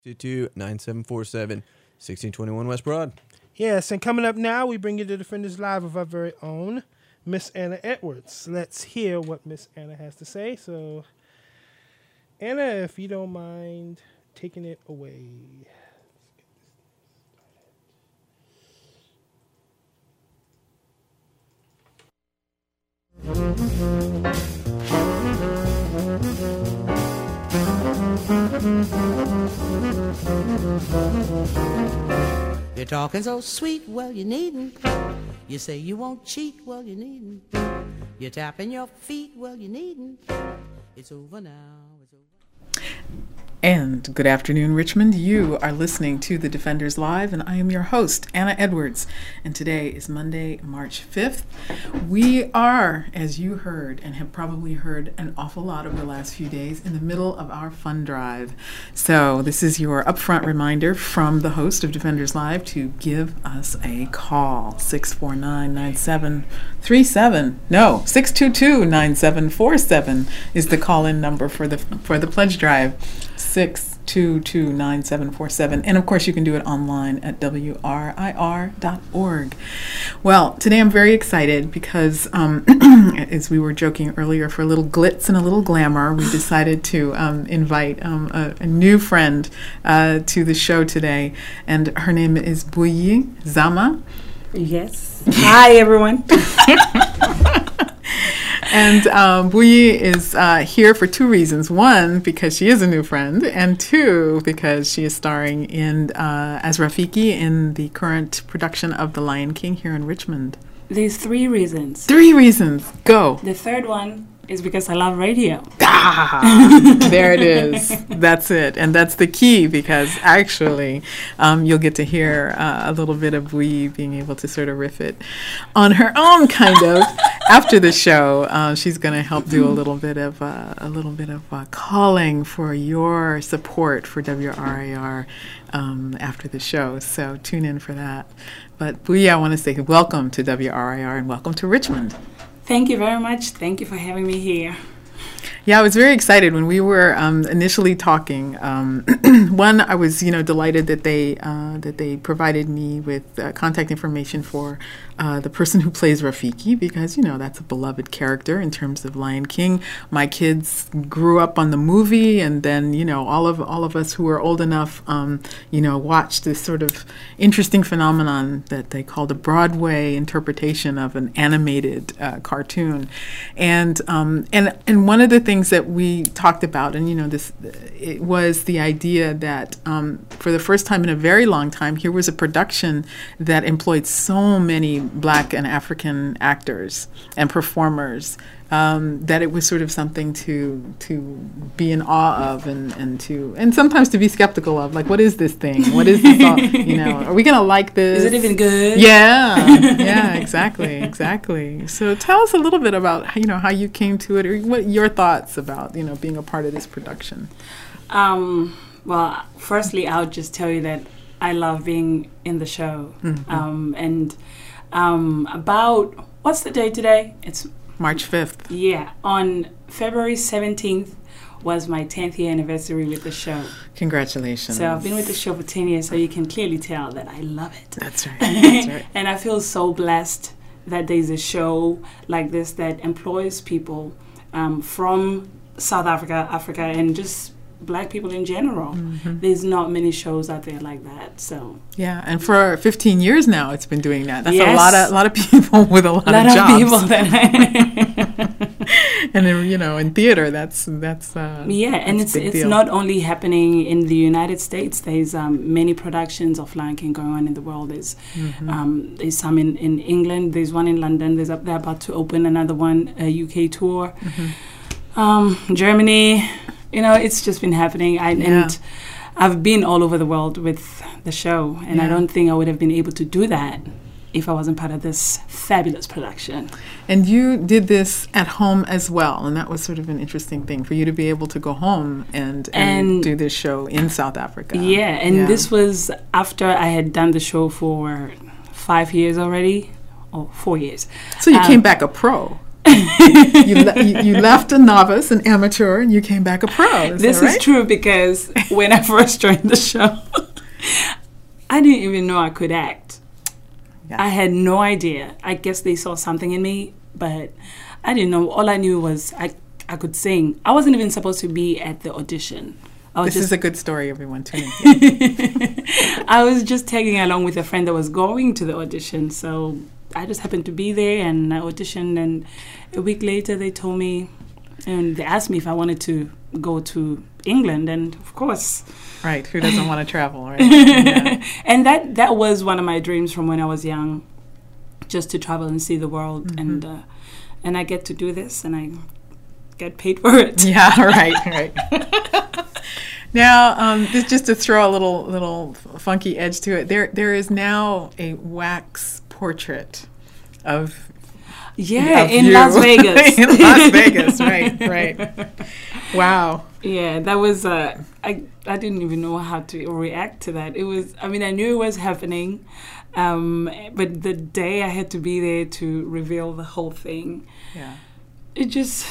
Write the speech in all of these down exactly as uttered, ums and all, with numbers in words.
two two, nine seven four seven, sixteen twenty-one West Broad. Yes, and coming up now, we bring you the Defenders Live of our very own Miss Anna Edwards. Let's hear what Miss Anna has to say. So, Anna, if you don't mind taking it away. You're talking so sweet, well, you needn't. You say you won't cheat, well, you needn't. You're tapping your feet, well, you needn't. It's over now, it's over. And good afternoon, Richmond. You are listening to The Defenders Live, and I am your host, Anna Edwards. And today is Monday, March fifth. We are, as you heard, and have probably heard an awful lot over the last few days, in the middle of our fund drive. So this is your upfront reminder from the host of Defenders Live to give us a call. six four nine, nine seven three seven. No, six two two, nine seven four seven is the call-in number for the for the pledge drive. six two two, nine seven four seven. And of course, you can do it online at W R I R dot org. Well, today I'm very excited because, um, as we were joking earlier, for a little glitz and a little glamour, we decided to um, invite um, a, a new friend uh, to the show today. And her name is Buyi Zama. Yes. Hi, everyone. And um, Buyi is uh, here for two reasons. One, because she is a new friend, and two, because she is starring in uh, as Rafiki in the current production of The Lion King here in Richmond. There's three reasons. Three reasons. Go. The third one is because I love radio. Ah, there it is. That's it. And that's the key, because actually um, you'll get to hear uh, a little bit of Buyi being able to sort of riff it on her own, kind of. After the show, uh, she's going to help do a little bit of uh, a little bit of uh, calling for your support for W R I R um, after the show. So tune in for that. But Buyi, I want to say welcome to W R I R and welcome to Richmond. Thank you very much. Thank you for having me here. Yeah, I was very excited when we were um, initially talking. Um, one, I was, you know, delighted that they uh, that they provided me with uh, contact information for uh, the person who plays Rafiki, because, you know, that's a beloved character in terms of Lion King. My kids grew up on the movie, and then, you know, all of all of us who were old enough, um, you know, watched this sort of interesting phenomenon that they called a Broadway interpretation of an animated uh, cartoon, and um, and and one of the things that we talked about, and you know, this it was the idea that um, for the first time in a very long time, here was a production that employed so many Black and African actors and performers, um, that it was sort of something to to be in awe of, and, and to and sometimes to be skeptical of. Like, what is this thing? What is this? All, you know, are we gonna like this? Is it even good? Yeah, yeah, exactly, exactly. So tell us a little bit about, you know, how you came to it, or what your thoughts about, you know, being a part of this production. Um, well, firstly, I'll just tell you that I love being in the show. Mm-hmm. Um, and um, about, what's the day today? It's March fifth. Yeah. On February seventeenth was my tenth year anniversary with the show. Congratulations. So I've been with the show for ten years, so you can clearly tell that I love it. That's right. That's right. And I feel so blessed that there's a show like this that employs people um, from South Africa, Africa, and just Black people in general. Mm-hmm. There's not many shows out there like that. So yeah, and for fifteen years now, it's been doing that. That's yes. a lot of a lot of people with a lot, a lot of of jobs. people that and then, you know, in theater, that's that's uh, yeah, that's and it's it's deal. not only happening in the United States. There's um, many productions of Lion King going on in the world. There's mm-hmm. um, there's some in, in England. There's one in London. There's up there about to open another one, a U K tour. Mm-hmm. Um, Germany. You know, it's just been happening. I, yeah. And I've been all over the world with the show, and yeah. I don't think I would have been able to do that if I wasn't part of this fabulous production. And you did this at home as well, and that was sort of an interesting thing for you to be able to go home and, and, and do this show in South Africa. Yeah, and yeah. this was after I had done the show for five years already, or four years. So you um, came back a pro. you, le- you you left a novice, an amateur, and you came back a pro. Is This that right? is true because when I first joined the show, I didn't even know I could act. Yeah. I had no idea. I guess they saw something in me, but I didn't know. All I knew was I I could sing. I wasn't even supposed to be at the audition. I was This just is a good story, everyone. Tune in. I was just tagging along with a friend that was going to the audition, so I just happened to be there and I auditioned. And a week later, they told me, and they asked me if I wanted to go to England, and of course, Right. Who doesn't want to travel, right? Yeah. and that that was one of my dreams from when I was young, just to travel and see the world, Mm-hmm. and uh, and I get to do this, and I get paid for it. Yeah, right, right. Now, um, this, just to throw a little little funky edge to it, there there is now a wax portrait of Yeah, of in you. Las Vegas. In Las Vegas, right, right. Wow. Yeah, that was. Uh, I I didn't even know how to react to that. It was. I mean, I knew it was happening, um, but the day I had to be there to reveal the whole thing, Yeah. it just.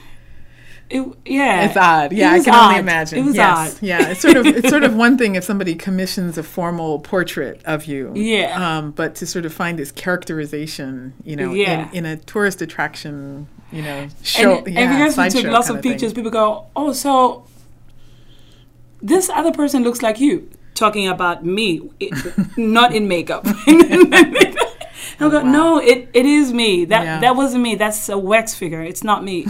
It yeah. It's odd. It Yeah, I was can only odd. imagine. It was yes. odd. Yeah, it's sort of it's sort of one thing if somebody commissions a formal portrait of you. Yeah. Um, but to sort of find this characterization, you know, Yeah. in, in a tourist attraction, you know, show. And, yeah, and because we sideshow took lots kind of thing. pictures, people go, "Oh, so this other person looks like you." Talking about me, it, not in makeup. I go, no, it, it is me. That Yeah. that wasn't me. That's a wax figure. It's not me.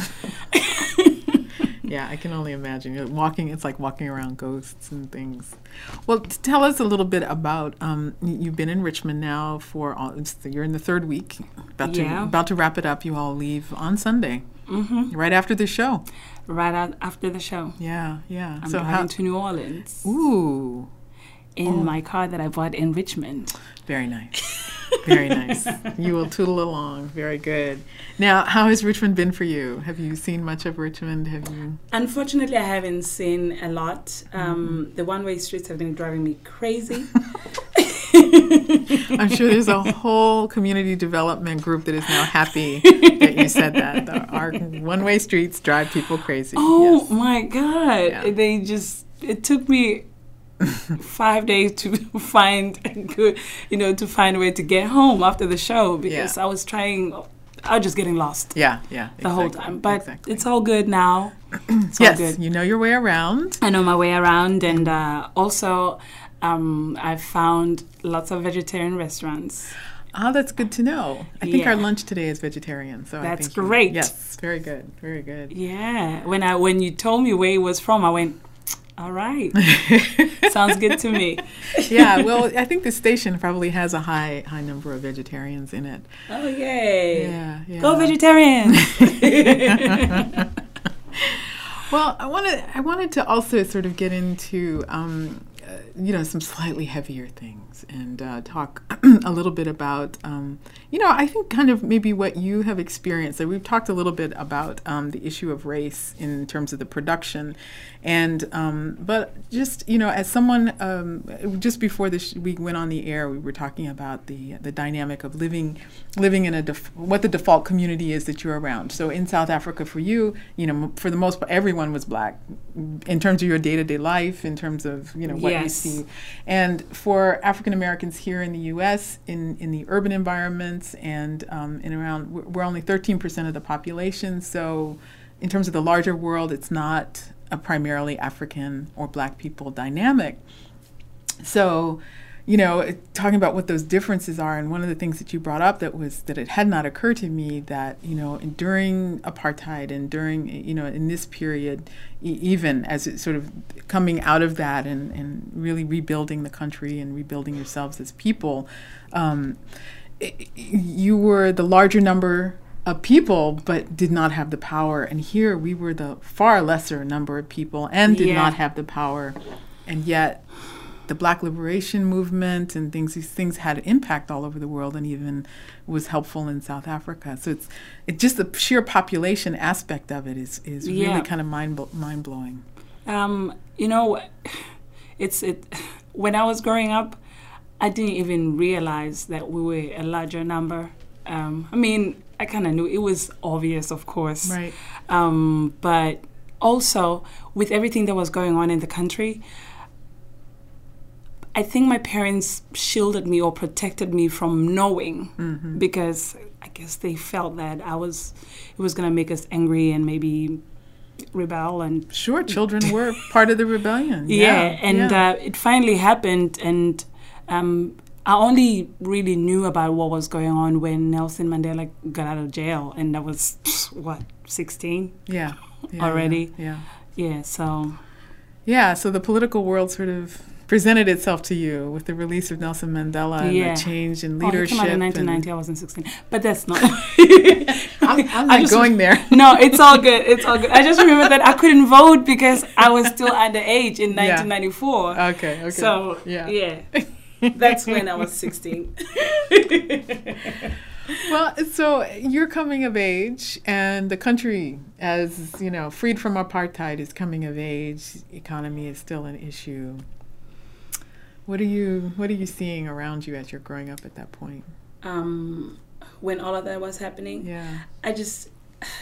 Yeah, I can only imagine. You're walking, it's like walking around ghosts and things. Well, t- tell us a little bit about. Um, y- you've been in Richmond now for all. It's the, you're in the third week. About to Yeah. about to wrap it up. You all leave on Sunday, hmm right after the show. Right out after the show, Yeah, yeah. I'm so driving how? to New Orleans Ooh, in Oh. my car that I bought in Richmond. very nice. Very nice. You will tootle along. Very good. Now, how has Richmond been for you? Have you seen much of Richmond? Have you? Unfortunately, I haven't seen a lot. Um, The one-way streets have been driving me crazy. I'm sure there's a whole community development group that is now happy that you said that. The- Our one-way streets drive people crazy. Oh Yes. my God! Yeah. They just it took me five days to find a good, you know, to find a way to get home after the show because Yeah. I was trying. I was just getting lost Yeah, yeah. the whole exactly, time. But exactly. it's all good now. It's all yes, good. you know your way around. I know my way around, and uh, also um, I've found lots of vegetarian restaurants. Ah, that's good to know. I think our Yeah. lunch today is vegetarian. So I That's think you- great. Yes, very good, very good. Yeah, when I when you told me where it was from, I went, all right, sounds good to me. Yeah, well, I think the station probably has a high high number of vegetarians in it. Oh yay! Yeah, yeah. Go vegetarian. Well, I wanted I wanted to also sort of get into um, uh, you know some slightly heavier things and uh, talk a little bit about um, you know I think kind of maybe what you have experienced. Like we've talked a little bit about um, the issue of race in terms of the production, and um, but just you know as someone um, just before this we went on the air, we were talking about the the dynamic of living living in a def- what the default community is that you're around. So in South Africa, for you, you know, for the most part, everyone was black in terms of your day-to-day life, in terms of you know what you Yes. see. And for African Americans here in the U S, in, in the urban environments and um, in around, we're we're only thirteen percent of the population. So in terms of the larger world, it's not a primarily African or black people dynamic. So, you know, it- talking about what those differences are, and one of the things that you brought up that was that it had not occurred to me that, you know, during apartheid and during, you know, in this period, e- even as it's sort of coming out of that and, and really rebuilding the country and rebuilding yourselves as people, um, i- i- you were the larger number of people but did not have the power. And here we were the far lesser number of people and did Yeah. not have the power. And yet the Black Liberation Movement and things, these things had impact all over the world and even was helpful in South Africa. So it's it just the sheer population aspect of it is, is Yeah. really kind of mind mind blowing. Um, you know, it's it. When I was growing up, I didn't even realize that we were a larger number. Um, I mean, I kind of knew. It was obvious, of course. Right. Um, but also, with everything that was going on in the country, I think my parents shielded me or protected me from knowing, mm-hmm. because I guess they felt that I was, it was going to make us angry and maybe rebel. And sure, children were part of the rebellion. Yeah, yeah and yeah. Uh, it finally happened, and um, I only really knew about what was going on when Nelson Mandela got out of jail, and that was, what, sixteen? Yeah. yeah already? Yeah. yeah. Yeah, so... Yeah, so the political world sort of presented itself to you with the release of Nelson Mandela and yeah. the change in leadership. Oh, he came out in nineteen ninety, I wasn't sixteen. But that's not... I'm, I'm not just, going there. No, it's all good. It's all good. I just remember that I couldn't vote because I was still underage in nineteen ninety-four. Yeah. Okay, okay. So, yeah. yeah. That's when I was sixteen. Well, so you're coming of age, and the country, as you know, freed from apartheid, is coming of age. Economy is still an issue. What are you What are you seeing around you as you're growing up at that point? Um, when all of that was happening, yeah, I just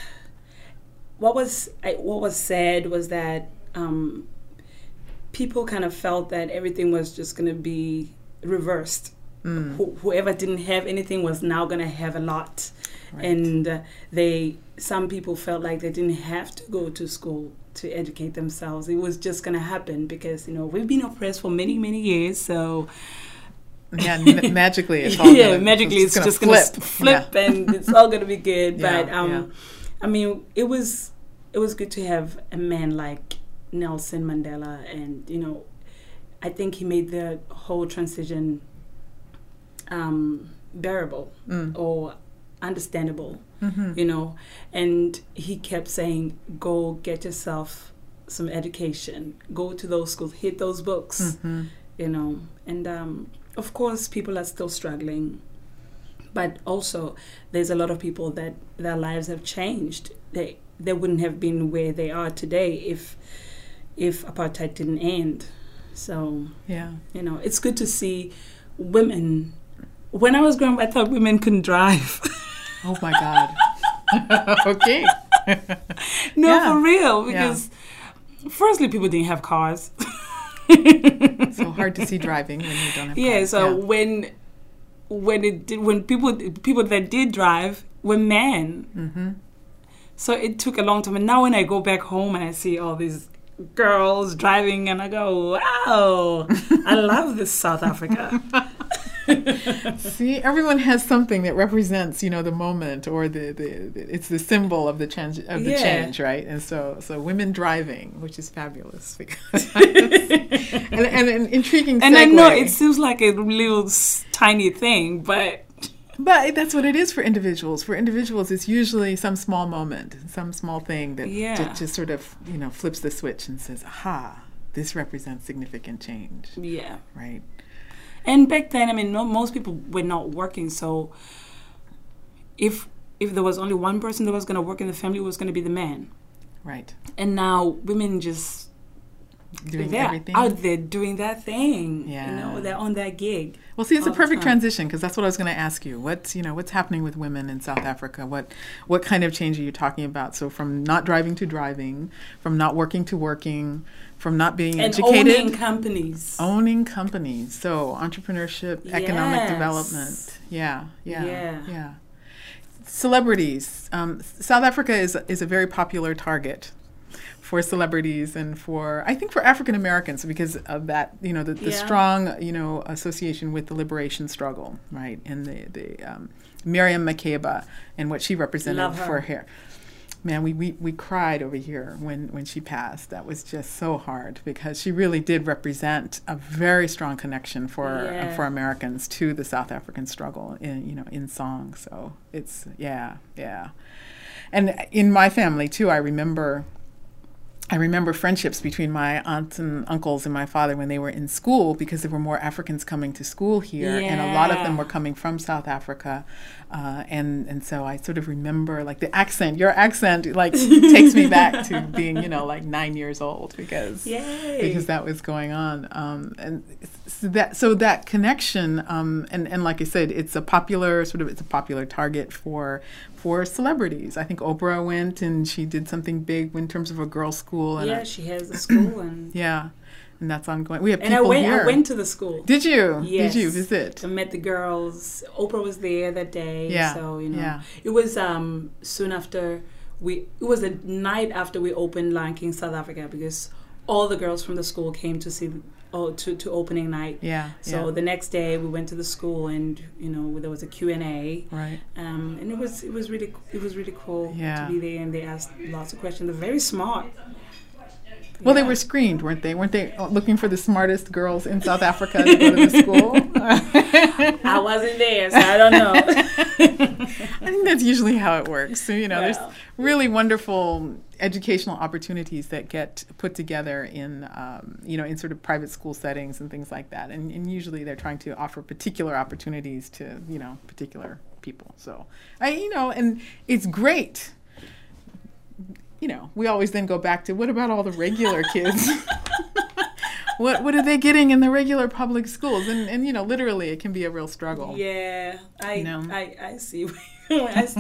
what was I, what was said was that um, people kind of felt that everything was just going to be reversed. Mm. Wh- whoever didn't have anything was now going to have a lot. Right. And uh, they, some people felt like they didn't have to go to school to educate themselves. It was just going to happen because, you know, we've been oppressed for many, many years. So, yeah, ma- magically, it's all yeah, gonna, magically, it's, it's just going going to flip, flip yeah. and it's all going to be good. Yeah, but um, yeah. I mean, it was it was good to have a man like Nelson Mandela, and you know, I think he made the whole transition um, bearable mm. or understandable, mm-hmm. you know. And he kept saying, "Go get yourself some education. Go to those schools. Hit those books." Mm-hmm. You know. And um, of course, people are still struggling, but also there's a lot of people that their lives have changed. They they wouldn't have been where they are today if if apartheid didn't end. So yeah, you know, it's good to see women. When I was growing up, I thought women couldn't drive. Oh my God. Okay. No, yeah. for real. Because yeah. firstly, people didn't have cars. So hard to see driving when you don't have yeah, cars. so yeah. when when it did, when people people that did drive were men. Mm-hmm. So it took a long time. And now when I go back home and I see all these girls driving, and I go, wow, I love this South Africa. See, everyone has something that represents, you know, the moment, or the, the, the it's the symbol of the change of the yeah. change, right? And so, so women driving, which is fabulous, because and, and an intriguing. And segue. I know it seems like a little tiny thing, but but that's what it is for individuals. For individuals, it's usually some small moment, some small thing that yeah. just, just sort of, you know, flips the switch and says, "Aha, this represents significant change." Yeah. Right. And back then, I mean, no, most people were not working. So if if there was only one person that was going to work in the family, it was going to be the man. Right. And now women just doing they're everything out there doing that thing. Yeah. You know, they're on that gig. Well, see, it's a perfect transition, because that's what I was going to ask you. What's you know what's happening with women in South Africa? What what kind of change are you talking about? So from not driving to driving, from not working to working, from not being and educated, owning companies, owning companies. So entrepreneurship, yes. economic development. Yeah, yeah, yeah. yeah. Celebrities. Um, South Africa is is a very popular target for celebrities and for, I think, for African Americans, because of that, you know, the, the yeah. strong, you know, association with the liberation struggle, right? And the, the um, Miriam Makeba and what she represented Love her. for her. Man, we, we, we cried over here when, when she passed. That was just so hard, because she really did represent a very strong connection for yeah. uh, for Americans to the South African struggle in, you know, in song. So it's, yeah, yeah. And in my family, too, I remember I remember friendships between my aunts and uncles and my father when they were in school, because there were more Africans coming to school here, and a lot of them were coming from South Africa, uh, and and so I sort of remember like the accent. Your accent like takes me back to being, you know, like nine years old because Yay. because that was going on, um, and so that so that connection, um, and and like I said, it's a popular sort of it's a popular target for for celebrities. I think Oprah went and she did something big in terms of a girls' school. And Yeah, a, she has a school, and yeah, and that's ongoing. We have and I people went. here. I went to the school. Did you? Yes. Did you visit? I met the girls. Oprah was there that day. Yeah, So you know, yeah. it was um, soon after we. It was the night after we opened Lion King South Africa, because all the girls from the school came to see. Oh, to, to opening night. Yeah. So yeah. the next day we went to the school, and you know there was a Q and A. Right. Um, and it was it was really it was really cool Yeah. to be there, and they asked lots of questions. They're very smart. Well, they Yeah. were screened, weren't they? Weren't they looking for the smartest girls in South Africa to go to the school? I wasn't there, so I don't know. I think that's usually how it works. So, you know, Well. there's really wonderful educational opportunities that get put together in, um, you know, in sort of private school settings and things like that. And, and usually they're trying to offer particular opportunities to, you know, particular people. So, I, you know, and it's great. You know, we always then go back to, what about all the regular kids? What what are they getting in the regular public schools? And, and you know, literally, it can be a real struggle. Yeah, I You know? I, I see. I see.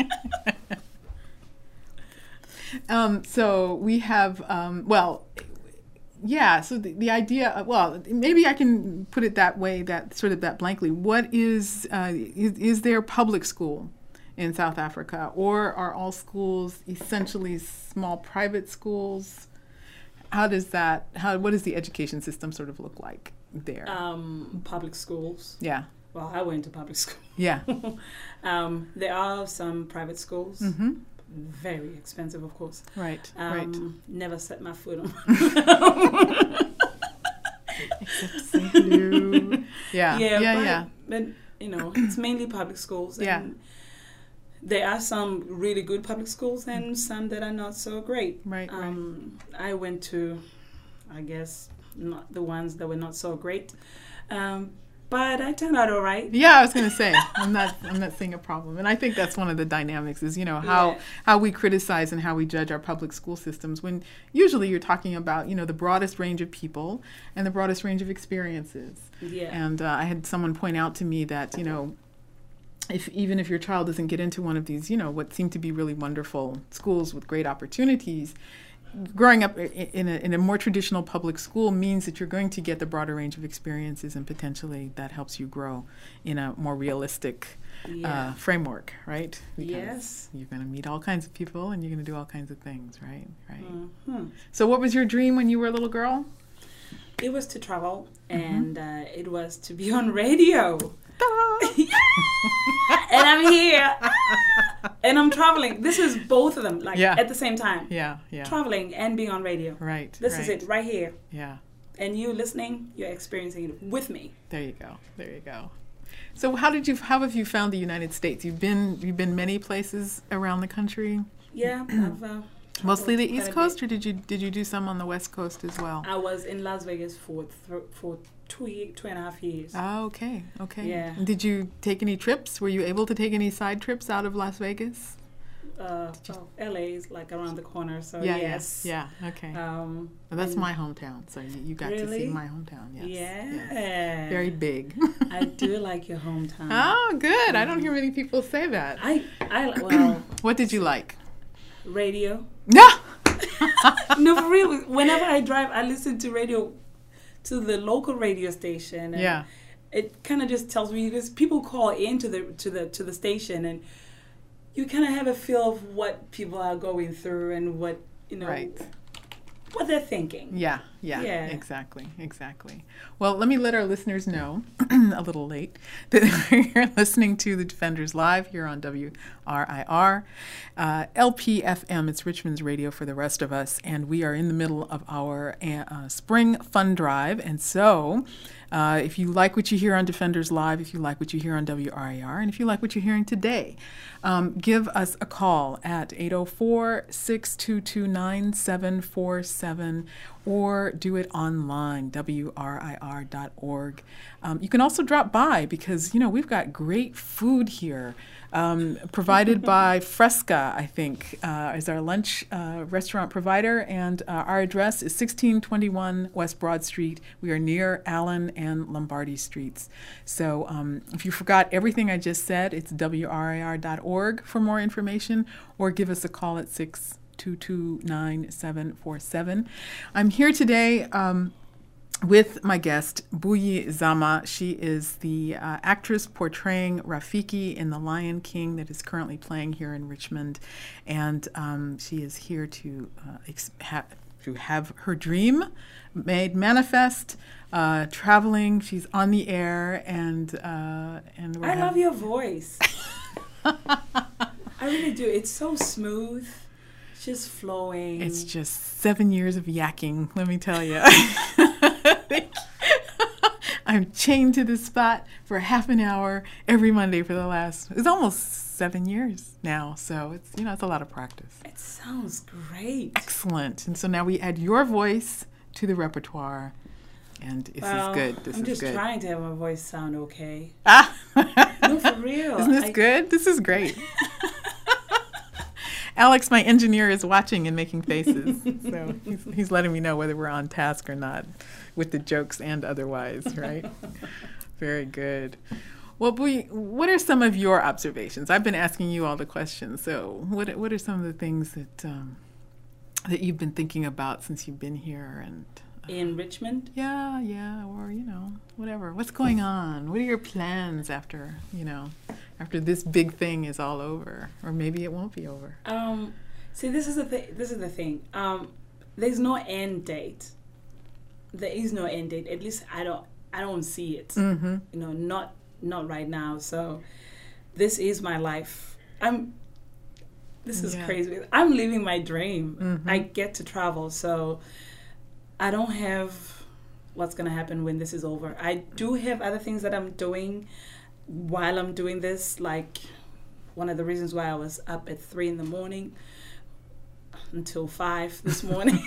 Um, so we have, um, well, yeah, so the, the idea, of, well, maybe I can put it that way, that sort of that blankly. What is, uh, is, is there public school in South Africa, or are all schools essentially small private schools? How does that, how, what does the education system sort of look like there? Um, public schools. Yeah, Well, I went to public school. yeah. um, there are some private schools. Mm-hmm. Very expensive, of course. Right, Um, right. Never set my foot on. No. Yeah, yeah, yeah. but, yeah. But you know, it's mainly public schools. And Yeah. there are some really good public schools and some that are not so great. Right, right. Um, I went to, I guess, not the ones that were not so great, um, but I turned out all right. Yeah, I was going to say, I'm not, I'm not seeing a problem, and I think that's one of the dynamics is, you know, how Yeah. how we criticize and how we judge our public school systems. When usually you're talking about, you know, the broadest range of people and the broadest range of experiences. Yeah. And uh, I had someone point out to me that, you know, if even if your child doesn't get into one of these, you know, what seem to be really wonderful schools with great opportunities, growing up i- in a, in a more traditional public school means that you're going to get the broader range of experiences, and potentially that helps you grow in a more realistic Yeah. uh, framework, right? Yes. You're going to meet all kinds of people, and you're going to do all kinds of things, right? Right. Mhm. So, what was your dream when you were a little girl? It was to travel, Mm-hmm. and uh, it was to be on radio. Ta-da! And I'm here, and I'm traveling. This is both of them, like Yeah. at the same time. Yeah, yeah. Traveling and being on radio. Right. This right. is it right here. Yeah. And you listening, you're experiencing it with me. There you go. There you go. So, how did you? How have you found the United States? You've been you've been many places around the country. Yeah, I've uh, Mostly the traveled East quite a Coast, or did you did you do some on the West Coast as well? bit. I was in Las Vegas for th- for two ye- two and a half years. Oh, okay, okay. Yeah. And did you take any trips? Were you able to take any side trips out of Las Vegas? Uh, oh, L A is like around the corner, so yeah, yes. yeah, yeah. Okay. Um, Well, that's and- my hometown, so you, you got to see Really? my hometown. Yes. Yeah. yes. Very big. I do like your hometown. Oh, good. I don't hear many people say that. I I li- well What did you like? radio. No. No, for real. Whenever I drive, I listen to radio, to the local radio station. And Yeah. It kind of just tells me, because people call into the to the to the station, and you kind of have a feel of what people are going through and what you know Right. what they're thinking. Yeah, yeah, Yeah. exactly, exactly. Well, let me let our listeners know, a little late, that you're listening to The Defenders Live here on W R I R, uh, L P F M. It's Richmond's radio for the rest of us, and we are in the middle of our uh, spring fund drive, and so Uh, if you like what you hear on Defenders Live, if you like what you hear on W R A R, and if you like what you're hearing today, um, give us a call at eight oh four, six two two, nine seven four seven or do it online, W R I R dot org. Um, you can also drop by because, you know, we've got great food here. Um, provided by Fresca, I think, uh, is our lunch uh, restaurant provider, and uh, our address is sixteen twenty-one West Broad Street. We are near Allen and Lombardi Streets. So um, if you forgot everything I just said, it's W R I R dot org for more information, or give us a call at six two two nine seven four seven. I'm here today um, with my guest, Buyi Zama. She is the uh, actress portraying Rafiki in The Lion King that is currently playing here in Richmond. And um, she is here to, uh, ex- ha- to have her dream made manifest, uh, traveling. She's on the air. And, uh, and we're I hav- love your voice. I really do. It's so smooth. It's just flowing. It's just seven years of yakking, let me tell you. I'm chained to this spot for half an hour every Monday for the last, it's almost seven years now. So it's, you know, it's a lot of practice. It sounds great. Excellent. And so now we add your voice to the repertoire. And this well, is good. This I'm is just good. trying to have my voice sound okay. Ah. No, for real. Isn't this I, good? This is great. Alex, my engineer, is watching and making faces. So he's, he's letting me know whether we're on task or not with the jokes and otherwise, right? Very good. Well, Buyi, what are some of your observations? I've been asking you all the questions. So what what are some of the things that um, that you've been thinking about since you've been here? And uh, in Richmond? Yeah, yeah, or, you know, whatever. What's going on? What are your plans after, you know, after this big thing is all over? Or maybe it won't be over. Um, see, this is the thing. This is the thing. Um, there's no end date. There is no end date. At least I don't. I don't see it. Mm-hmm. You know, not not right now. So, this is my life. I'm. This is Yeah. crazy. I'm living my dream. Mm-hmm. I get to travel, so I don't have what's gonna happen when this is over. I do have other things that I'm doing while I'm doing this. Like, one of the reasons why I was up at three in the morning until five this morning.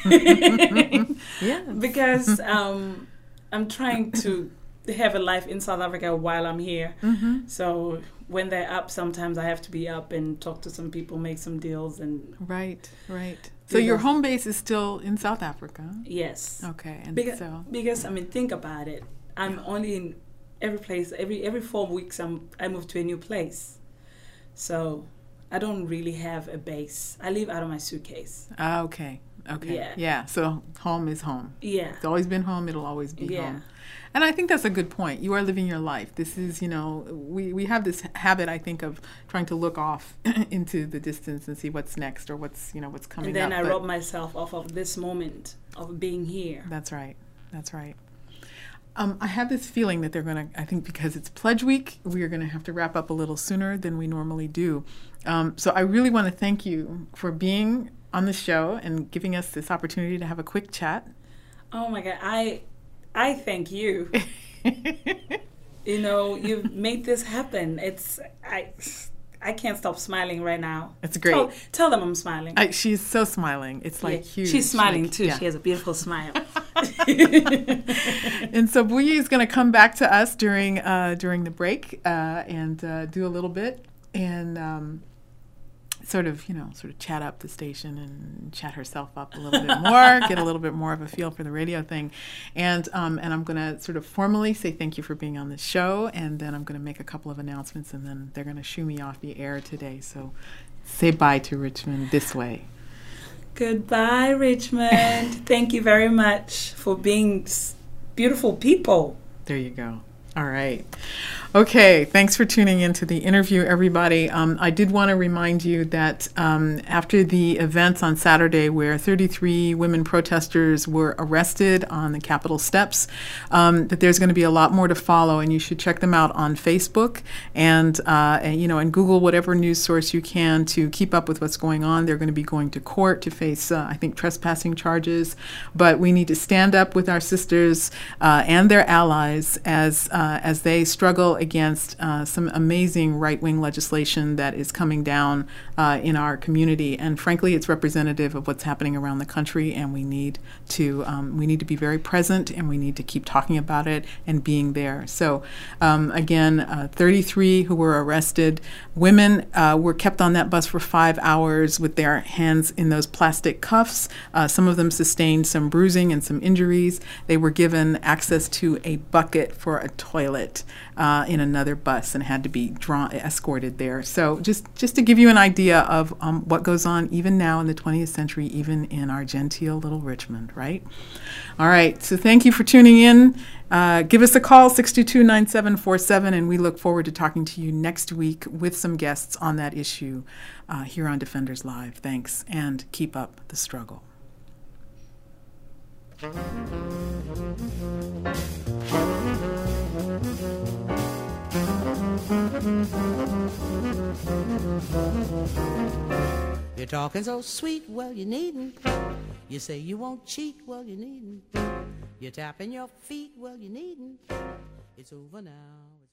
Yeah. Because um, I'm trying to have a life in South Africa while I'm here. Mm-hmm. So when they're up, sometimes I have to be up and talk to some people, make some deals, and Right, right. So You your know. home base is still in South Africa? yes. Okay, and Because, so... because I mean, think about it. I'm only in every place. Every every four weeks, I'm I move to a new place. So I don't really have a base. I live out of my suitcase. Ah, okay, okay. Yeah. Yeah, so home is home. Yeah. It's always been home. It'll always be Yeah. home. And I think that's a good point. You are living your life. This is, you know, we, we have this habit, I think, of trying to look off into the distance and see what's next or what's, you know, what's coming And then up. I but- rob myself off of this moment of being here. That's right. That's right. Um, I have this feeling that they're going to, I think because it's Pledge Week, we are going to have to wrap up a little sooner than we normally do. Um, so I really want to thank you for being on the show and giving us this opportunity to have a quick chat. Oh my God, I I thank you. You know, you've made this happen. It's I I can't stop smiling right now. It's great. Tell, tell them I'm smiling. I, she's so smiling. It's like Yeah, huge. she's smiling Like, too. yeah. She has a beautiful smile. And so Buyi is going to come back to us during uh, during the break uh, and uh, do a little bit and um, sort of, you know, sort of chat up the station and chat herself up a little bit more, get a little bit more of a feel for the radio thing. And um, and I'm going to sort of formally say thank you for being on the show, and then I'm going to make a couple of announcements, and then they're going to shoo me off the air today. So say bye to Richmond this way. Goodbye, Richmond. Thank you very much for being s- beautiful people. There you go. All right. Okay, thanks for tuning in to the interview, everybody. Um, I did want to remind you that um, after the events on Saturday where thirty-three women protesters were arrested on the Capitol steps, um, that there's going to be a lot more to follow, and you should check them out on Facebook and, uh, and, you know, and Google whatever news source you can to keep up with what's going on. They're going to be going to court to face, uh, I think, trespassing charges, but we need to stand up with our sisters uh, and their allies as uh, as they struggle against uh, some amazing right-wing legislation that is coming down uh, in our community. And frankly, it's representative of what's happening around the country, and we need to um, we need to be very present, and we need to keep talking about it and being there. So um, again, uh, thirty-three who were arrested. Women uh, were kept on that bus for five hours with their hands in those plastic cuffs. Uh, some of them sustained some bruising and some injuries. They were given access to a bucket for a toilet uh, in another bus and had to be drawn, escorted there. So just, just to give you an idea of um, what goes on even now in the twentieth century, even in our genteel little Richmond, right? All right, so thank you for tuning in. Uh, give us a call, six two two, nine seven four seven, and we look forward to talking to you next week with some guests on that issue uh, here on Defenders Live. Thanks, and keep up the struggle. You're talking so sweet, well, you needn't. You say you won't cheat, well, you needn't. You're tapping your feet, well, you needn't. It's over now.